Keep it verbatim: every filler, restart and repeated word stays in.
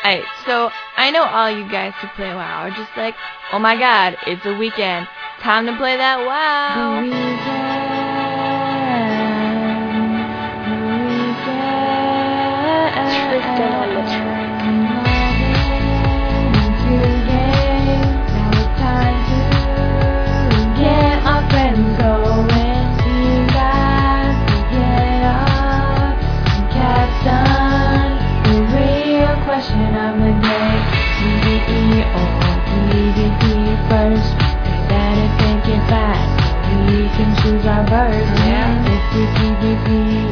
Alright, so I know all you guys who play WoW are just like, oh my god, it's a weekend. Time to play that WoW. The weekend, the weekend. Tristan on the track. Now it's time to get our friends going. We got to get up and catch sun. The real question of the day: PvE or PvP first? Better think it fast so we can choose our version. Yeah. If we PvP